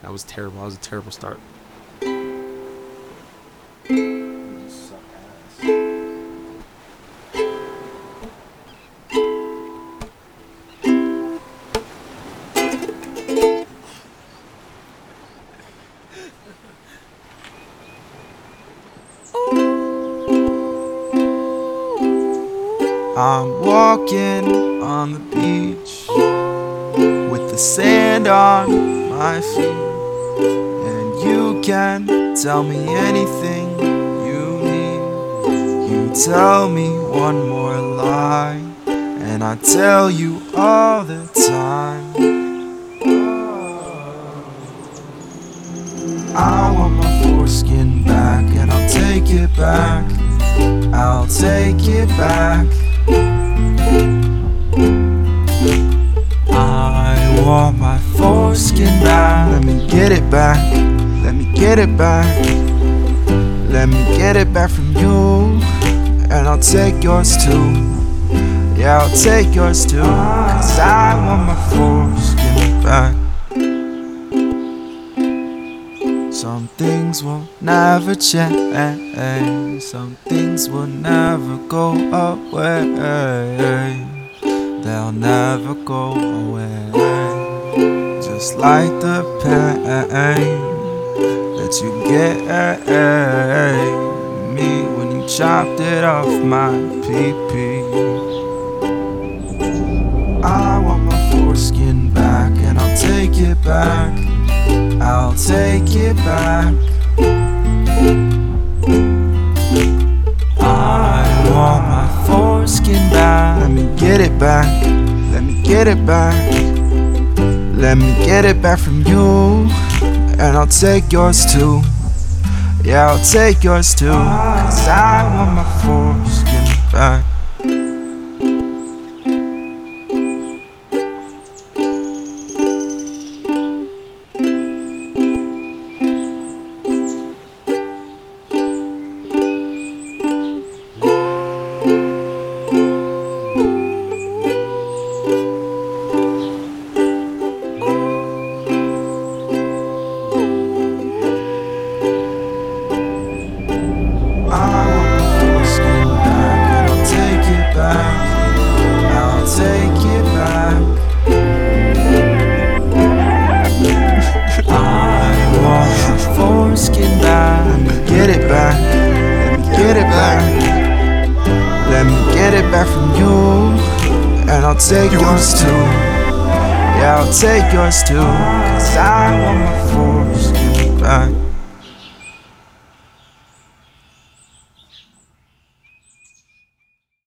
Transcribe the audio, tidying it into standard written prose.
That was terrible. That was a terrible start. You suck ass. I'm walking on the beach with the sand on my feet, and you can tell me anything you need. You tell me one more lie, and I tell you all the time. I want my foreskin back, and I'll take it back. I'll take it back. I want my foreskin back. Let me get it back. Let me get it back. Let me get it back from you, and I'll take yours too. Yeah, I'll take yours too, 'cause I want my foreskin back. Some things will never change. Some things will never go away. They'll never go away. Just like the pain that you gave me when you chopped it off my pee-pee. I want my foreskin back, and I'll take it back. I'll take it back. I want my foreskin back. Let me get it back. Let me get it back. Let me get it back from you, and I'll take yours too. Yeah, I'll take yours too, 'cause I want my foreskin back. I'll take it back. I want my foreskin back. Let me get it back. Let me get it back. Let me get it back from you, and I'll take yours too. Yeah, I'll take yours too, 'cause I